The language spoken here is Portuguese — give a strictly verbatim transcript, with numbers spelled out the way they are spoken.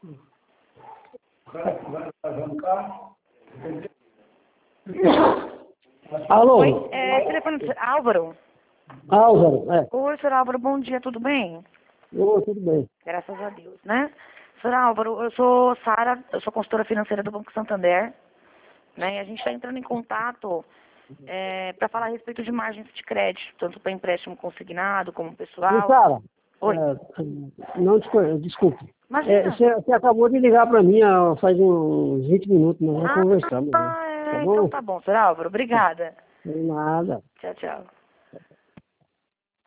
Alô? Oi, é, telefone do senhor Álvaro? Álvaro, é. Oi, senhor Álvaro, bom dia, tudo bem? Ô, tudo bem. Graças a Deus, né? Senhor Álvaro, eu sou Sara, eu sou consultora financeira do Banco Santander, né? E a gente está entrando em contato é, para falar a respeito de margens de crédito, tanto para empréstimo consignado como pessoal. E, Sara, Oi. é, não, desculpe, desculpe. Imagina. É, você, você acabou de ligar para mim há, faz uns vinte minutos, nós já Ah, conversamos, né? ah, Tá é, então bom? tá bom, senhor Álvaro, obrigada. Sem nada. Tchau, tchau.